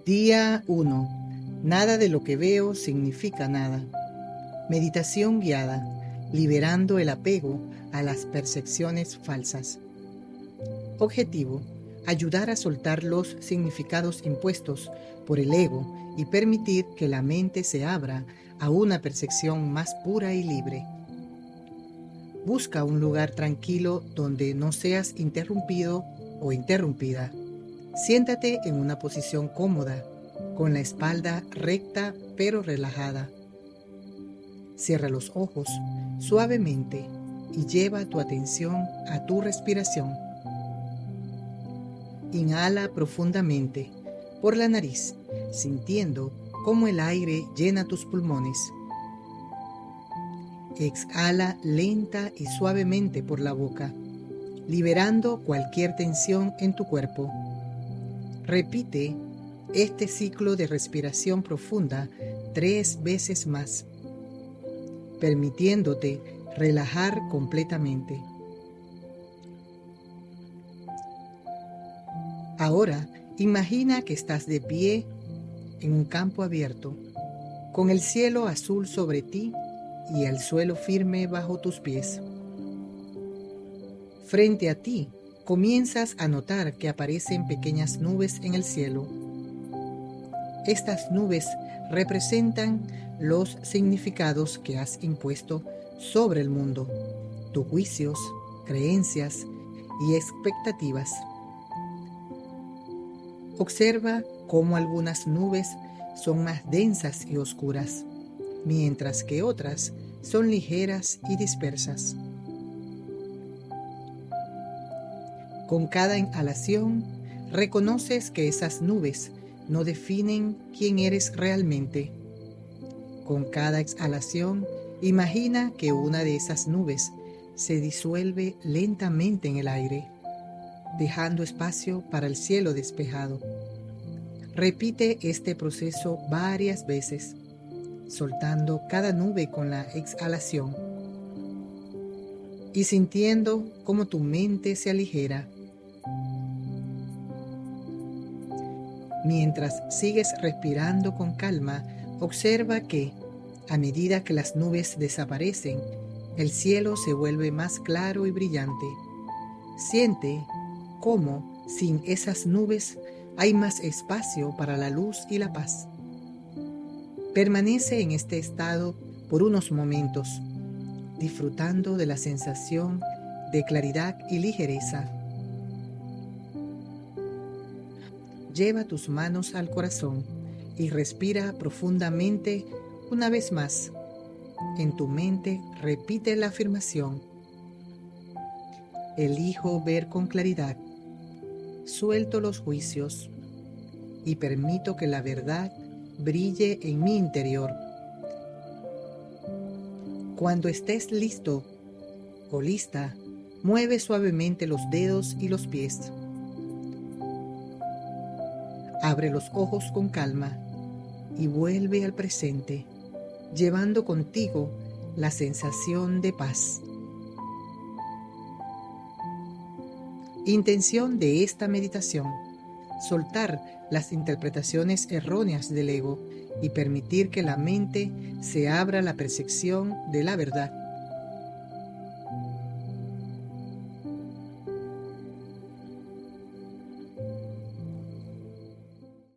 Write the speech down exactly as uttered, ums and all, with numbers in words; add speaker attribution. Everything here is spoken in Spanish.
Speaker 1: Día uno. Nada de lo que veo significa nada. Meditación guiada, liberando el apego a las percepciones falsas. Objetivo: ayudar a soltar los significados impuestos por el ego y permitir que la mente se abra a una percepción más pura y libre. Busca un lugar tranquilo donde no seas interrumpido o interrumpida. Siéntate en una posición cómoda, con la espalda recta pero relajada. Cierra los ojos suavemente y lleva tu atención a tu respiración. Inhala profundamente por la nariz, sintiendo cómo el aire llena tus pulmones. Exhala lenta y suavemente por la boca, liberando cualquier tensión en tu cuerpo. Repite este ciclo de respiración profunda tres veces más, permitiéndote relajar completamente. Ahora, imagina que estás de pie en un campo abierto, con el cielo azul sobre ti y el suelo firme bajo tus pies. Frente a ti, comienzas a notar que aparecen pequeñas nubes en el cielo. Estas nubes representan los significados que has impuesto sobre el mundo, tus juicios, creencias y expectativas. Observa cómo algunas nubes son más densas y oscuras, mientras que otras son ligeras y dispersas. Con cada inhalación, reconoces que esas nubes no definen quién eres realmente. Con cada exhalación, imagina que una de esas nubes se disuelve lentamente en el aire, dejando espacio para el cielo despejado. Repite este proceso varias veces, soltando cada nube con la exhalación y sintiendo cómo tu mente se aligera. Mientras sigues respirando con calma, observa que, a medida que las nubes desaparecen, el cielo se vuelve más claro y brillante. Siente cómo, sin esas nubes, hay más espacio para la luz y la paz. Permanece en este estado por unos momentos, disfrutando de la sensación de claridad y ligereza. Lleva tus manos al corazón y respira profundamente una vez más. En tu mente repite la afirmación: elijo ver con claridad, suelto los juicios y permito que la verdad brille en mi interior. Cuando estés listo o lista, mueve suavemente los dedos y los pies. Abre los ojos con calma y vuelve al presente, llevando contigo la sensación de paz. Intención de esta meditación: soltar las interpretaciones erróneas del ego y permitir que la mente se abra a la percepción de la verdad.